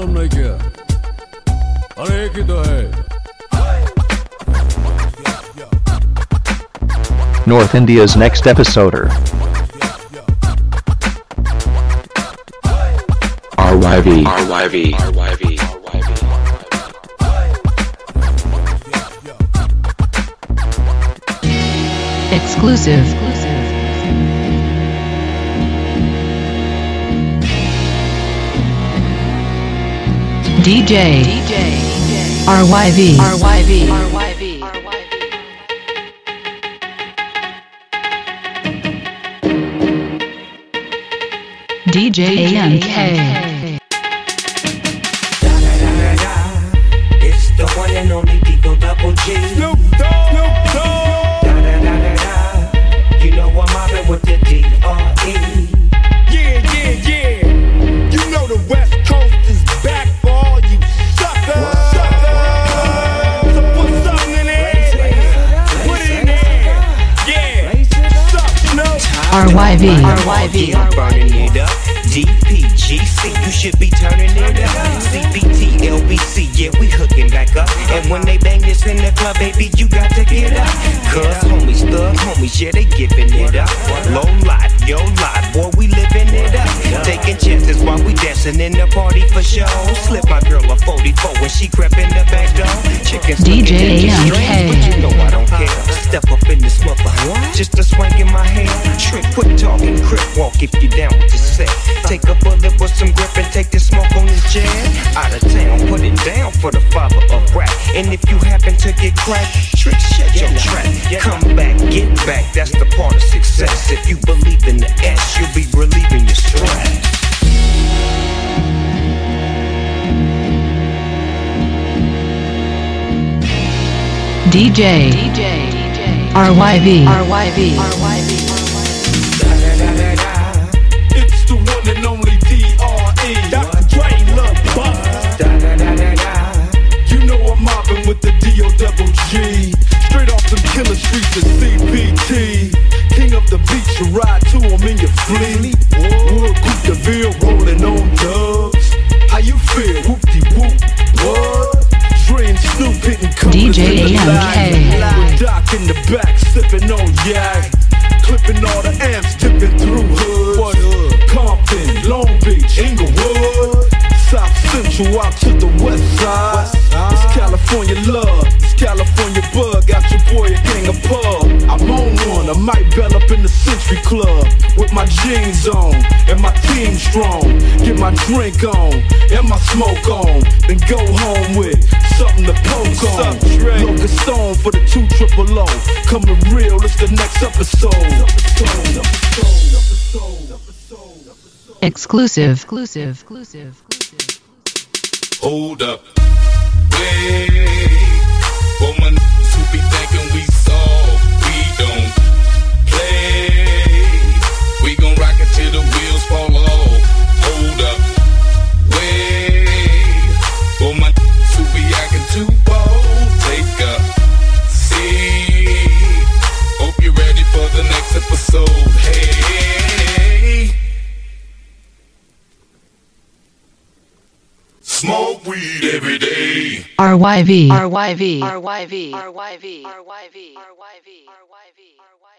मालूम नहीं क्या? अरे एक ही तो है। North India's next episoder. RYV. Exclusive. DJ RYV. DJ AMK. It's the one and only Digo Double G. Snoop Dogg. You know I'm mobbing with the D.R.E. Yeah. You know the West Coast is back for all you suckers. So put something in there. Put it in there. Yeah. Suck, Snoop. RYV. I'm burning it up. DPGC, you should be turning it up. CBT, LBC, yeah, we hooking back up. And when they bang this in the club, baby, you got to get up. Cause homies, thug homies, yeah, they giving it up. Low lot, yo lot, boy, we living it up. Taking chances while we dancing in the party for show. Slip my girl a 44 when she crept in the back door. Chickens DJ AMK, but you know I don't care. Step up in this mother, just a swing in my hair. Trick, quit talking, crip walk if you down with the set. Take a bullet with some grip and take the smoke on this jam. Out of town, put it down for the father of rap. And if you happen to get cracked, trick, shut your trap. Come back, get back, that's the part of success. If you believe in the S, you'll be relieving your stress. DJ RYV. It's the one and only D.R.E. Dr. Dre, Lil Buck. You know I'm mobbing with the D.O.G. Straight off them killer streets of CPT. King up the beach, you ride to him in your fleet. Wood, Coupe de Ville, rolling on dubs. How you feel? Whoop-de-whoop, what? Dre and Snoop hitting covers DJ in the AMK. lag. With Doc in the back, sipping on yak. Clipping all the amps, dipping through hoods. Compton, Long Beach, Inglewood. South Central out to the west side. It's California love, it's California bug. Got your boy a gang of pub. I'm on one, I might bell up in the Century Club with my jeans on and my team strong. Get my drink on and my smoke on, then go home with something to poke on. Locust Stone for the 200. Coming real, it's the next episode. Exclusive. Hold up. Wait. For my niggas who be thinking we soft, we don't play. We gon' rock it till the wheels fall off. Hold up. Wait. For my niggas who be acting too bold, take a seat. Hope you're ready for the next episode. Hey. Smoke weed every day. RYV.